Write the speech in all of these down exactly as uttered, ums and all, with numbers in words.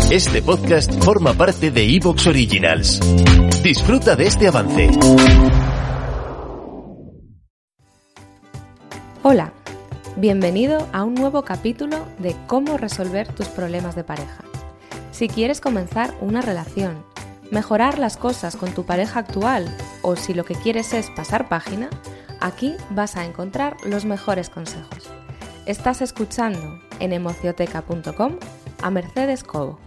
Este podcast forma parte de iVoox Originals. Disfruta de este avance. Hola, bienvenido a un nuevo capítulo de cómo resolver tus problemas de pareja. Si quieres comenzar una relación, mejorar las cosas con tu pareja actual o si lo que quieres es pasar página, aquí vas a encontrar los mejores consejos. Estás escuchando en emocioteca punto com a Mercedes Cobo.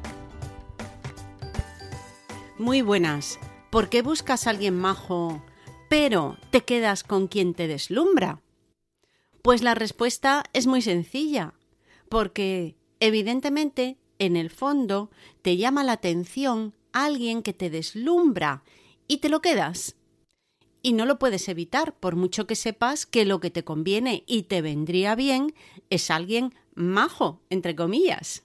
Muy buenas. ¿Por qué buscas a alguien majo, pero te quedas con quien te deslumbra? Pues la respuesta es muy sencilla, porque evidentemente en el fondo te llama la atención alguien que te deslumbra y te lo quedas. Y no lo puedes evitar, por mucho que sepas que lo que te conviene y te vendría bien es alguien majo, entre comillas.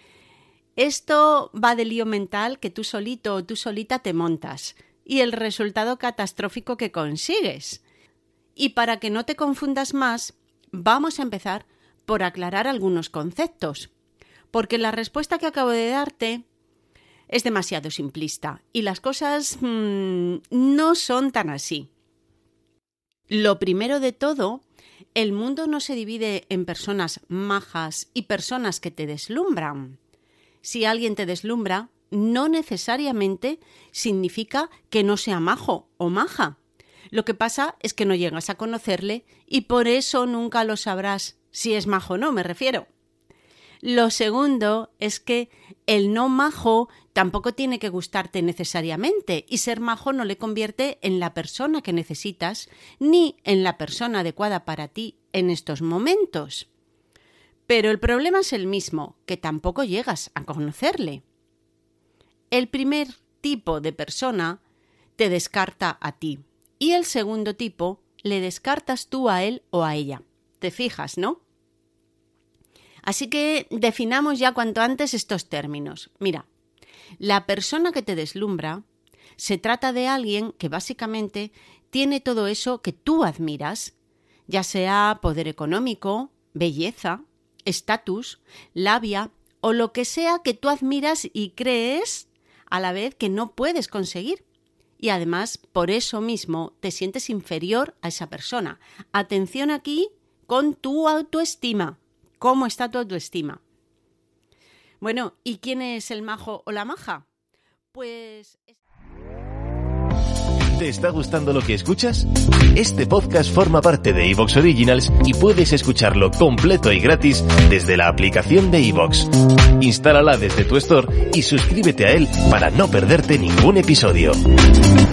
Esto va de lío mental que tú solito o tú solita te montas y el resultado catastrófico que consigues. Y para que no te confundas más, vamos a empezar por aclarar algunos conceptos, porque la respuesta que acabo de darte es demasiado simplista y las cosas mmm, no son tan así. Lo primero de todo, el mundo no se divide en personas majas y personas que te deslumbran. Si alguien te deslumbra, no necesariamente significa que no sea majo o maja. Lo que pasa es que no llegas a conocerle y por eso nunca lo sabrás si es majo o no, me refiero. Lo segundo es que el no majo tampoco tiene que gustarte necesariamente y ser majo no le convierte en la persona que necesitas ni en la persona adecuada para ti en estos momentos. Pero el problema es el mismo, que tampoco llegas a conocerle. El primer tipo de persona te descarta a ti y el segundo tipo le descartas tú a él o a ella. ¿Te fijas, no? Así que definamos ya cuanto antes estos términos. Mira, la persona que te deslumbra se trata de alguien que básicamente tiene todo eso que tú admiras, ya sea poder económico, belleza, estatus, labia o lo que sea que tú admiras y crees a la vez que no puedes conseguir. Y además, por eso mismo, te sientes inferior a esa persona. Atención aquí con tu autoestima. ¿Cómo está tu autoestima? Bueno, ¿y quién es el majo o la maja? Pues... ¿Te está gustando lo que escuchas? Este podcast forma parte de iVoox Originals y puedes escucharlo completo y gratis desde la aplicación de iVoox. Instálala desde tu store y suscríbete a él para no perderte ningún episodio.